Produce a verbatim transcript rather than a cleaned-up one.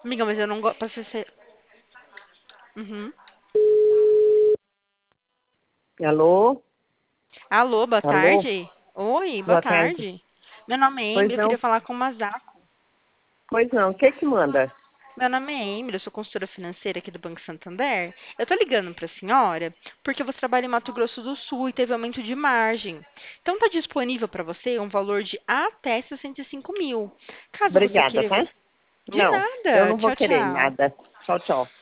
Amiga, mas eu não gosto. Pra ser. Uhum. Alô? Alô, boa Alô? tarde. Oi, boa Boa tarde. tarde. Meu nome é Pois Emily, eu não? queria falar com o Mazako. Pois não. O que que manda? Meu nome é Emily, eu sou consultora financeira aqui do Banco Santander. Eu tô ligando pra senhora porque você trabalha em Mato Grosso do Sul e teve aumento de margem. Então tá disponível para você um valor de até sessenta e cinco mil. Caso você Obrigada, queira. tá? De Não, eu nada. não vou Tchau, querer tchau. nada. Tchau, tchau.